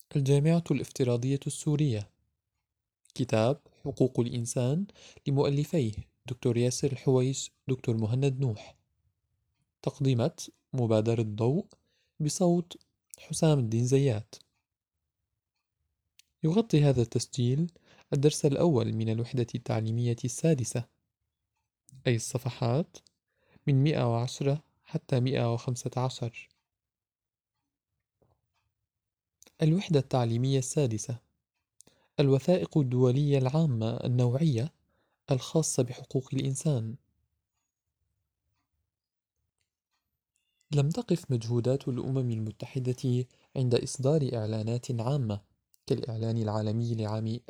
الجامعة الافتراضية السورية. كتاب حقوق الإنسان لمؤلفيه دكتور ياسر الحويش دكتور مهند نوح. تقديمة مبادرة ضوء بصوت حسام الدين زيات. يغطي هذا التسجيل الدرس الأول من الوحدة التعليمية السادسة، أي الصفحات من 110 حتى 115. الوحدة التعليمية السادسة: الوثائق الدولية العامة النوعية الخاصة بحقوق الإنسان. لم تقف مجهودات الأمم المتحدة عند إصدار إعلانات عامة كالإعلان العالمي لعام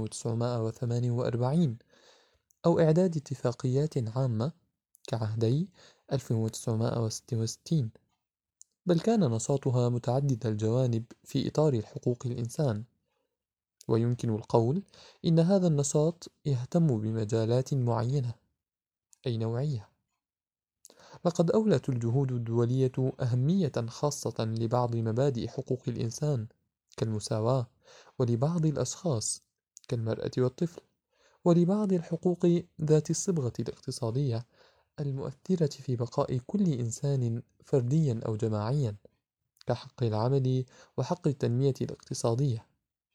1948 أو إعداد اتفاقيات عامة كعهدي 1966، بل كان نشاطها متعدد الجوانب في إطار حقوق الإنسان. ويمكن القول إن هذا النشاط يهتم بمجالات معينة، أي نوعية. لقد أولت الجهود الدولية أهمية خاصة لبعض مبادئ حقوق الإنسان كالمساواة، ولبعض الأشخاص كالمرأة والطفل، ولبعض الحقوق ذات الصبغة الاقتصادية المؤثرة في بقاء كل إنسان فرديا أو جماعيا، كحق العمل وحق التنمية الاقتصادية.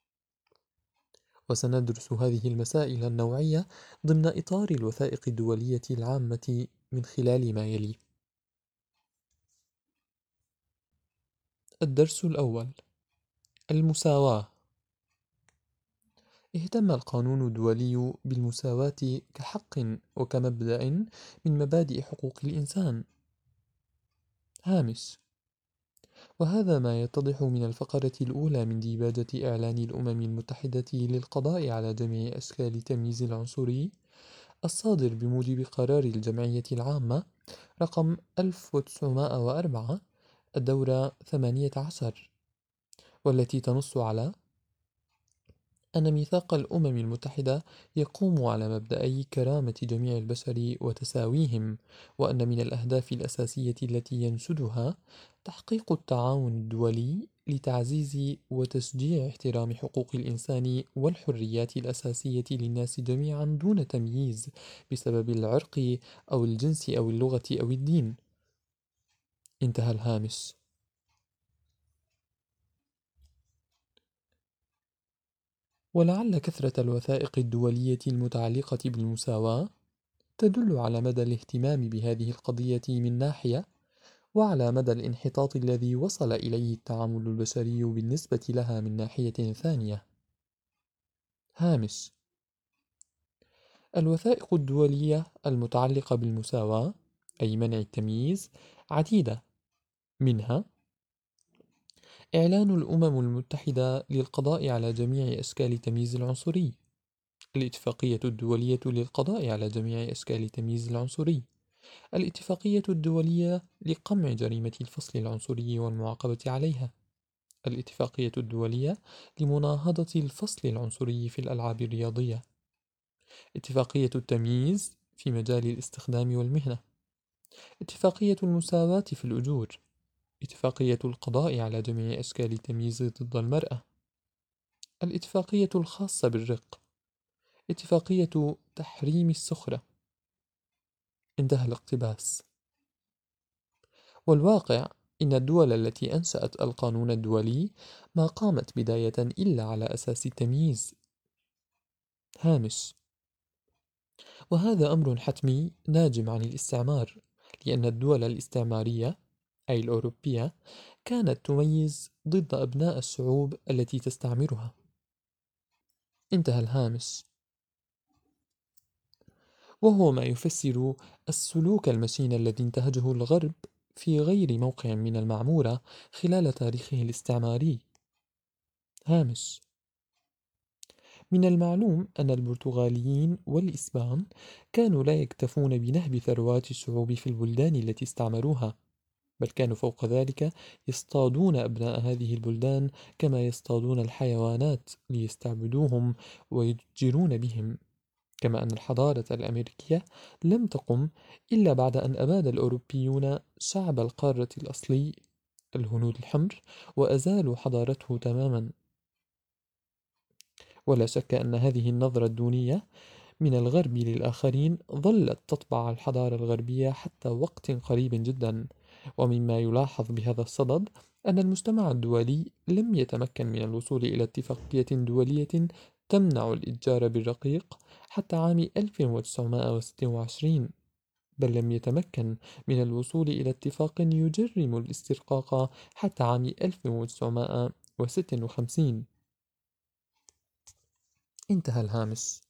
وسندرس هذه المسائل النوعية ضمن إطار الوثائق الدولية العامة من خلال ما يلي. الدرس الأول: المساواة. اهتم القانون الدولي بالمساواة كحق وكمبدأ من مبادئ حقوق الإنسان. هامش: وهذا ما يتضح من الفقرة الأولى من ديباجة إعلان الأمم المتحدة للقضاء على جميع أشكال التمييز العنصري الصادر بموجب قرار الجمعية العامة رقم 1904 الدورة 18، والتي تنص على أن ميثاق الأمم المتحدة يقوم على مبدأي كرامة جميع البشر وتساويهم، وأن من الأهداف الأساسية التي ينشدها تحقيق التعاون الدولي لتعزيز وتشجيع احترام حقوق الإنسان والحريات الأساسية للناس جميعا دون تمييز بسبب العرق أو الجنس أو اللغة أو الدين. انتهى الهامش. ولعل كثرة الوثائق الدولية المتعلقة بالمساواة تدل على مدى الاهتمام بهذه القضية من ناحية، وعلى مدى الانحطاط الذي وصل إليه التعامل البشري بالنسبة لها من ناحية ثانية. هامش: الوثائق الدولية المتعلقة بالمساواة، أي منع التمييز، عديدة، منها إعلان الأمم المتحدة للقضاء على جميع أشكال التمييز العنصري، الاتفاقية الدولية للقضاء على جميع أشكال التمييز العنصري، الاتفاقية الدولية لقمع جريمة الفصل العنصري والمعاقبة عليها، الاتفاقية الدولية لمناهضة الفصل العنصري في الألعاب الرياضية، اتفاقية التمييز في مجال الاستخدام والمهنة، اتفاقية المساواة في الأجور، اتفاقية القضاء على جميع أشكال التمييز ضد المرأة، الاتفاقية الخاصة بالرق، اتفاقية تحريم السخرة. انتهى الاقتباس. والواقع إن الدول التي أنشأت القانون الدولي ما قامت بداية إلا على أساس التمييز. هامش: وهذا أمر حتمي ناجم عن الاستعمار، لأن الدول الاستعمارية أي الأوروبية كانت تميز ضد أبناء الشعوب التي تستعمرها. انتهى الهامش. وهو ما يفسر السلوك المشين الذي انتهجه الغرب في غير موقع من المعمورة خلال تاريخه الاستعماري. هامش: من المعلوم أن البرتغاليين والإسبان كانوا لا يكتفون بنهب ثروات الشعوب في البلدان التي استعمروها، بل كانوا فوق ذلك يصطادون أبناء هذه البلدان كما يصطادون الحيوانات ليستعبدوهم ويتجرون بهم. كما أن الحضارة الأمريكية لم تقم إلا بعد أن أباد الأوروبيون شعب القارة الأصلي الهنود الحمر وأزالوا حضارته تماما. ولا شك أن هذه النظرة الدونية من الغرب للآخرين ظلت تطبع الحضارة الغربية حتى وقت قريب جدا. ومما يلاحظ بهذا الصدد أن المجتمع الدولي لم يتمكن من الوصول إلى اتفاقية دولية تمنع الإتجار بالرقيق حتى عام 1926، بل لم يتمكن من الوصول إلى اتفاق يجرم الاسترقاق حتى عام 1956. انتهى الهامش.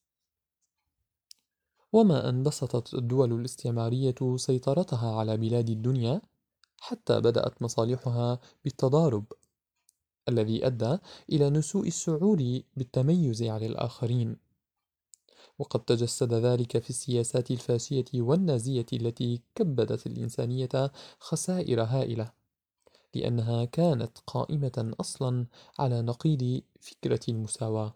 وما أن بسطت الدول الاستعمارية سيطرتها على بلاد الدنيا حتى بدأت مصالحها بالتضارب الذي أدى إلى نشوء الشعور بالتميز على الآخرين، وقد تجسد ذلك في السياسات الفاشية والنازية التي كبدت الإنسانية خسائر هائلة، لأنها كانت قائمة أصلا على نقيض فكرة المساواة.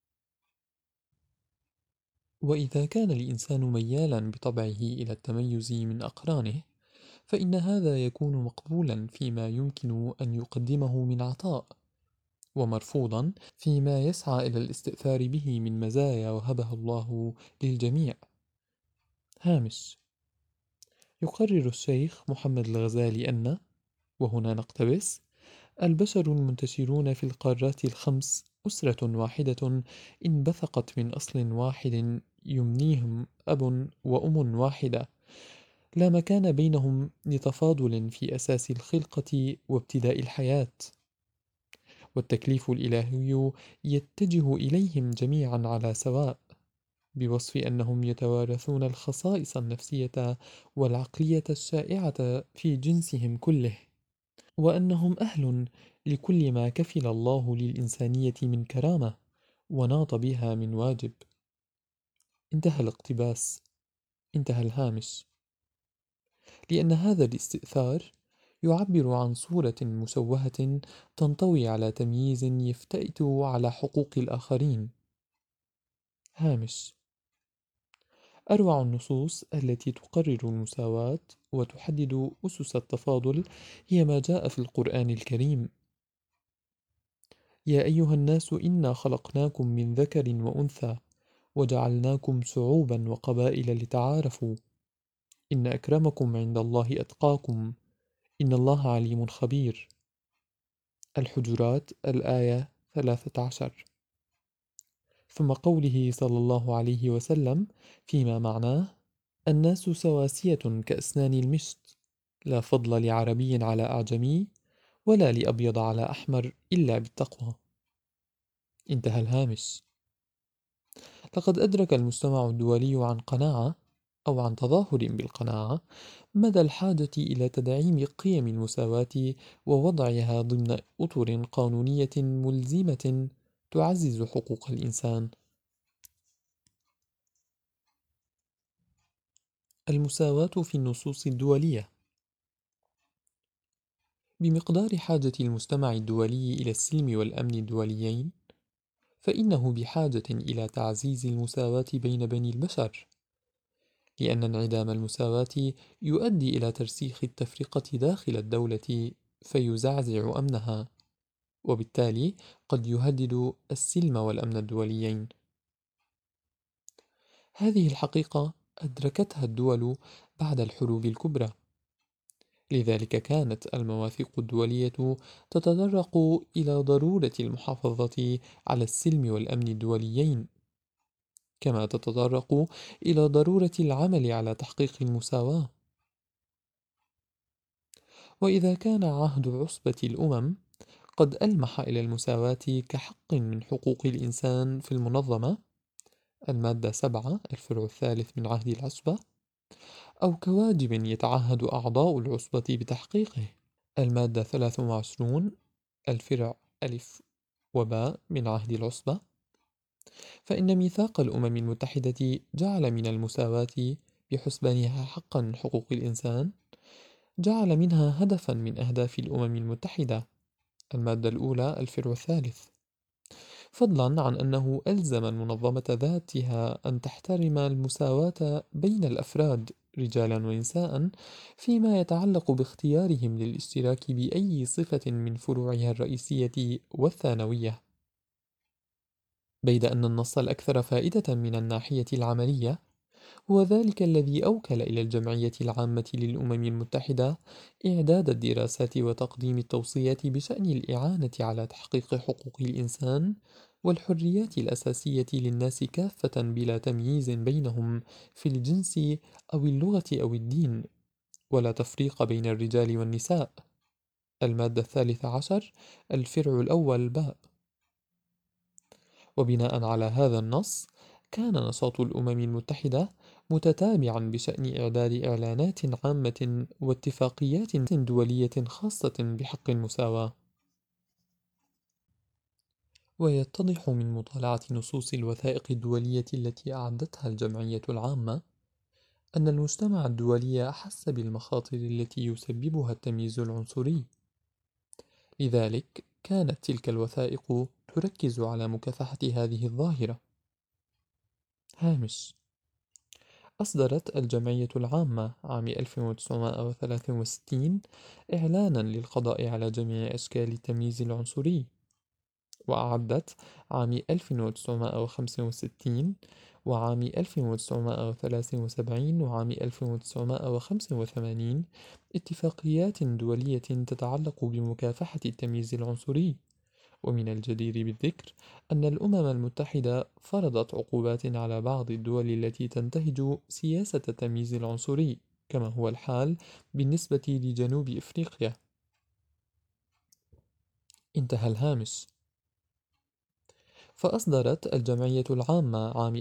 وإذا كان الإنسان ميالا بطبعه إلى التميز من أقرانه، فإن هذا يكون مقبولا فيما يمكن أن يقدمه من عطاء، ومرفوضا فيما يسعى إلى الاستئثار به من مزايا وهبها الله للجميع. هامش. يقرر الشيخ محمد الغزالي أن، وهنا نقتبس: البشر المنتشرون في القارات الخمس أسرة واحدة انبثقت من أصل واحد يمنيهم أب وأم واحدة، لا مكان بينهم لتفاضل في أساس الخلقة وابتداء الحياة، والتكليف الإلهي يتجه إليهم جميعا على سواء، بوصف أنهم يتوارثون الخصائص النفسية والعقلية الشائعة في جنسهم كله، وأنهم أهل لكل ما كفل الله للإنسانية من كرامة وناط بها من واجب. انتهى الاقتباس. انتهى الهامش. لأن هذا الاستئثار يعبر عن صورة مشوهة تنطوي على تمييز يفتئت على حقوق الآخرين. هامش. أروع النصوص التي تقرر المساواة وتحدد أسس التفاضل هي ما جاء في القرآن الكريم: يا أيها الناس إنا خلقناكم من ذكر وأنثى وجعلناكم شعوبا وقبائل لتعارفوا إن أكرمكم عند الله أتقاكم إن الله عليم خبير. الحجرات الآية 13. ثم قوله صلى الله عليه وسلم فيما معناه: الناس سواسية كأسنان المشط، لا فضل لعربي على أعجمي ولا لأبيض على أحمر إلا بالتقوى. انتهى الهامش. لقد أدرك المجتمع الدولي عن قناعة أو عن تظاهر بالقناعة مدى الحاجة إلى تدعيم قيم المساواة ووضعها ضمن أطر قانونية ملزمة تعزز حقوق الإنسان. المساواة في النصوص الدولية. بمقدار حاجة المجتمع الدولي إلى السلم والأمن الدوليين، فإنه بحاجة إلى تعزيز المساواة بين بني البشر، لأن انعدام المساواة يؤدي إلى ترسيخ التفرقة داخل الدولة فيزعزع أمنها، وبالتالي قد يهدد السلم والأمن الدوليين. هذه الحقيقة أدركتها الدول بعد الحروب الكبرى، لذلك كانت المواثيق الدولية تتطرق إلى ضرورة المحافظة على السلم والأمن الدوليين، كما تتطرق إلى ضرورة العمل على تحقيق المساواة. وإذا كان عهد عصبة الأمم قد ألمح إلى المساواة كحق من حقوق الإنسان في المنظمة، المادة 7 الفرع الثالث من عهد العصبة، أو كواجب يتعهد أعضاء العصبة بتحقيقه، المادة 23 الفرع ألف وباء من عهد العصبة، فإن ميثاق الأمم المتحدة جعل من المساواة بحسبانها حقا من حقوق الإنسان، جعل منها هدفا من أهداف الأمم المتحدة، المادة الأولى الفرع الثالث، فضلا عن أنه ألزم المنظمة ذاتها أن تحترم المساواة بين الأفراد رجالا ونساء فيما يتعلق باختيارهم للاشتراك بأي صفة من فروعها الرئيسية والثانوية. بيد أن النص الأكثر فائدة من الناحية العملية هو ذلك الذي أوكل إلى الجمعية العامة للأمم المتحدة إعداد الدراسات وتقديم التوصيات بشأن الإعانة على تحقيق حقوق الإنسان والحريات الأساسية للناس كافة بلا تمييز بينهم في الجنس أو اللغة أو الدين، ولا تفريق بين الرجال والنساء. المادة 13 الفرع الأول باء. وبناء على هذا النص، كان نشاط الأمم المتحدة متتابعا بشأن إعداد إعلانات عامة واتفاقيات دولية خاصة بحق المساواة. ويتضح من مطالعة نصوص الوثائق الدولية التي أعدتها الجمعية العامة أن المجتمع الدولي أحس بالمخاطر التي يسببها التمييز العنصري، لذلك كانت تلك الوثائق تركز على مكافحة هذه الظاهرة. هامش: أصدرت الجمعية العامة عام 1963 إعلانًا للقضاء على جميع أشكال التمييز العنصري، وأعدت عام 1965 وعام 1973 وعام 1985 اتفاقيات دولية تتعلق بمكافحة التمييز العنصري. ومن الجدير بالذكر أن الأمم المتحدة فرضت عقوبات على بعض الدول التي تنتهج سياسة التمييز العنصري، كما هو الحال بالنسبة لجنوب إفريقيا. انتهى الهامش. فأصدرت الجمعية العامة عام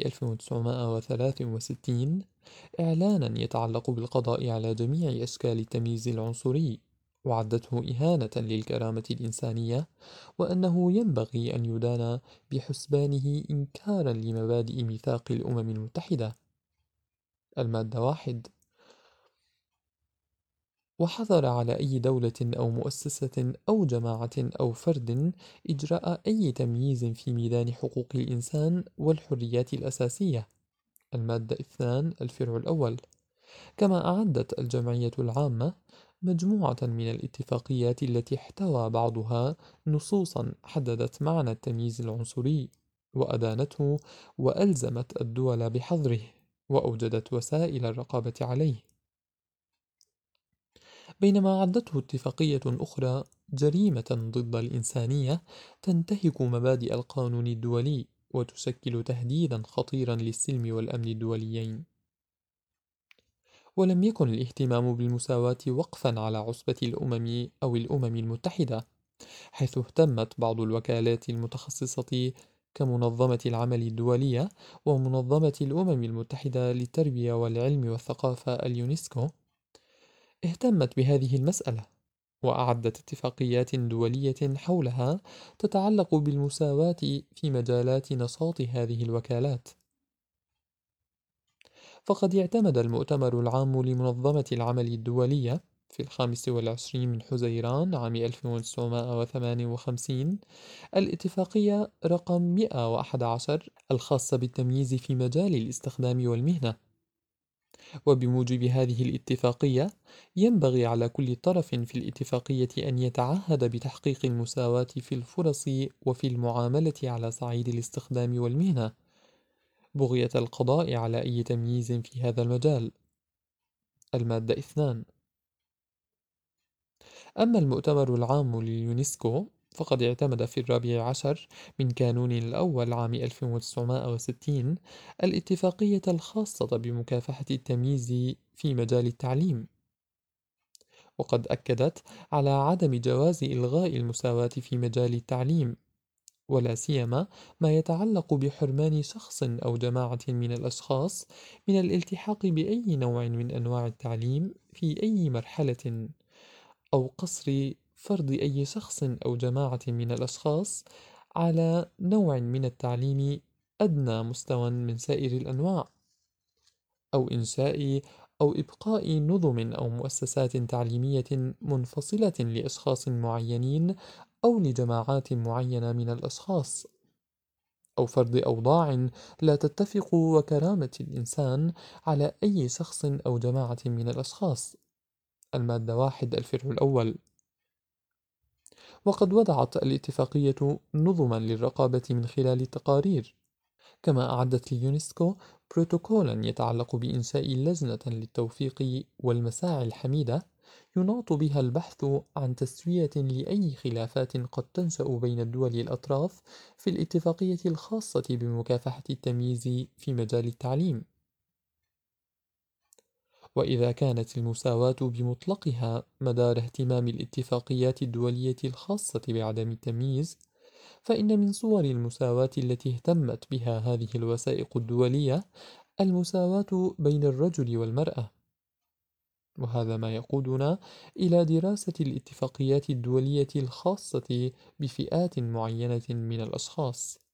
1963 إعلانًا يتعلق بالقضاء على جميع أشكال التمييز العنصري، وعدته إهانة للكرامة الإنسانية، وأنه ينبغي أن يدان بحسبانه إنكارًا لمبادئ ميثاق الأمم المتحدة. المادة 1: وحظر على أي دولة أو مؤسسة أو جماعة أو فرد إجراء أي تمييز في ميدان حقوق الإنسان والحريات الأساسية. المادة 2 الفرع الأول. كما أعدت الجمعية العامة مجموعة من الاتفاقيات التي احتوى بعضها نصوصا حددت معنى التمييز العنصري وأدانته، وألزمت الدول بحظره، وأوجدت وسائل الرقابة عليه. بينما عدته اتفاقية أخرى جريمة ضد الإنسانية تنتهك مبادئ القانون الدولي وتشكل تهديدا خطيرا للسلم والأمن الدوليين. ولم يكن الاهتمام بالمساواة وقفا على عصبة الأمم أو الأمم المتحدة، حيث اهتمت بعض الوكالات المتخصصة كمنظمة العمل الدولية ومنظمة الأمم المتحدة للتربية والعلم والثقافة اليونسكو، اهتمت بهذه المسألة وأعدت اتفاقيات دولية حولها تتعلق بالمساواة في مجالات نشاط هذه الوكالات. فقد اعتمد المؤتمر العام لمنظمة العمل الدولية في 25 من حزيران عام 1958 الاتفاقية رقم 111 الخاصة بالتمييز في مجال الاستخدام والمهنة. وبموجب هذه الاتفاقية ينبغي على كل طرف في الاتفاقية أن يتعهد بتحقيق المساواة في الفرص وفي المعاملة على صعيد الاستخدام والمهنة، بغية القضاء على أي تمييز في هذا المجال. المادة 2. أما المؤتمر العام لليونسكو فقد اعتمد في 14 من كانون الأول عام 1960 الاتفاقية الخاصة بمكافحة التمييز في مجال التعليم، وقد أكدت على عدم جواز إلغاء المساواة في مجال التعليم، ولا سيما ما يتعلق بحرمان شخص أو جماعة من الأشخاص من الالتحاق بأي نوع من أنواع التعليم في أي مرحلة، أو قصر فرض أي شخص أو جماعة من الأشخاص على نوع من التعليم أدنى مستوى من سائر الأنواع، أو إنشاء أو إبقاء نظم أو مؤسسات تعليمية منفصلة لأشخاص معينين أو لجماعات معينة من الأشخاص، أو فرض أوضاع لا تتفق وكرامة الإنسان على أي شخص أو جماعة من الأشخاص. المادة 1 الفرع الأول. وقد وضعت الاتفاقية نظما للرقابة من خلال التقارير، كما أعدت اليونسكو بروتوكولا يتعلق بإنشاء لجنة للتوثيق والمساعي الحميدة يناط بها البحث عن تسوية لأي خلافات قد تنشأ بين الدول الأطراف في الاتفاقية الخاصة بمكافحة التمييز في مجال التعليم. وإذا كانت المساواة بمطلقها مدار اهتمام الاتفاقيات الدولية الخاصة بعدم التمييز، فإن من صور المساواة التي اهتمت بها هذه الوثائق الدولية المساواة بين الرجل والمرأة، وهذا ما يقودنا إلى دراسة الاتفاقيات الدولية الخاصة بفئات معينة من الأشخاص.